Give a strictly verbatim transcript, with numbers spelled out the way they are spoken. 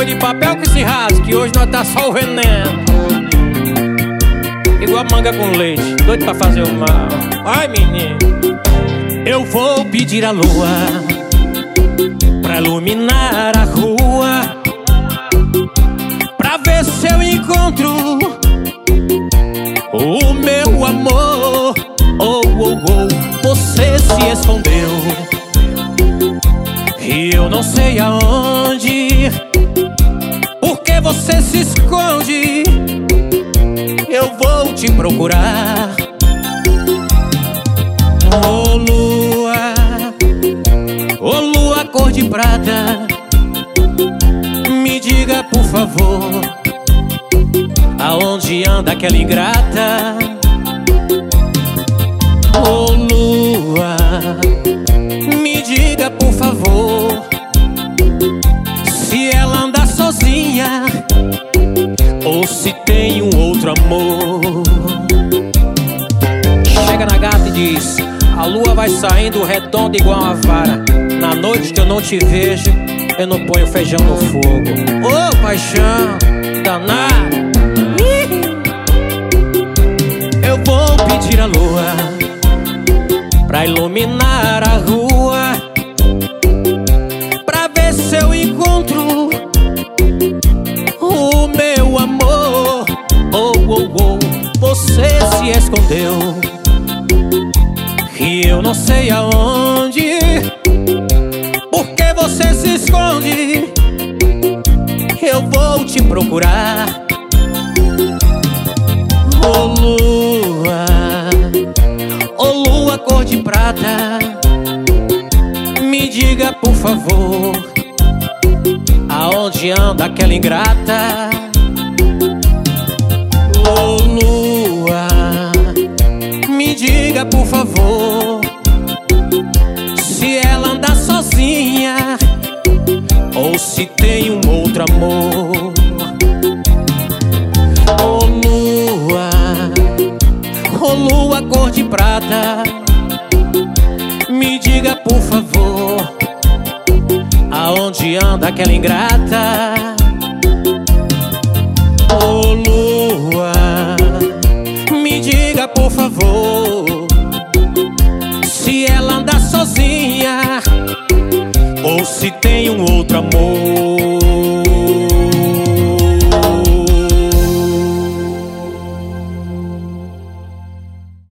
de papel que se rasga, que hoje nós tá só o veneno. Igual manga com leite, doido pra fazer o mal. Ai, menino. Eu vou pedir a lua pra iluminar a rua, pra ver se eu encontro o meu amor. Oh, oh, oh, você se escondeu e eu não sei aonde. Por que você se esconde? Eu vou te procurar. Oh lua, oh lua cor de prata, me diga por favor, aonde anda aquela ingrata? Oh lua, me diga por favor, se ela anda sozinha ou se tem um outro amor. Chega na gata e diz: a lua vai saindo redonda igual uma vara. Na noite que eu não te vejo, eu não ponho feijão no fogo. Ô oh, paixão danada. Eu vou pedir a lua pra iluminar a rua, pra ver se eu encontro o meu amor. Oh, oh, oh, você se escondeu e eu não sei aonde. Por que você se esconde? Eu vou te procurar. Oh lua, oh lua cor de prata, me diga por favor, aonde anda aquela ingrata? Oh lua, me diga por favor, se ela anda sozinha ou se tem um outro amor. Oh lua, oh lua cor de prata, me diga por favor, aonde anda aquela ingrata? Oh lua, me diga por favor,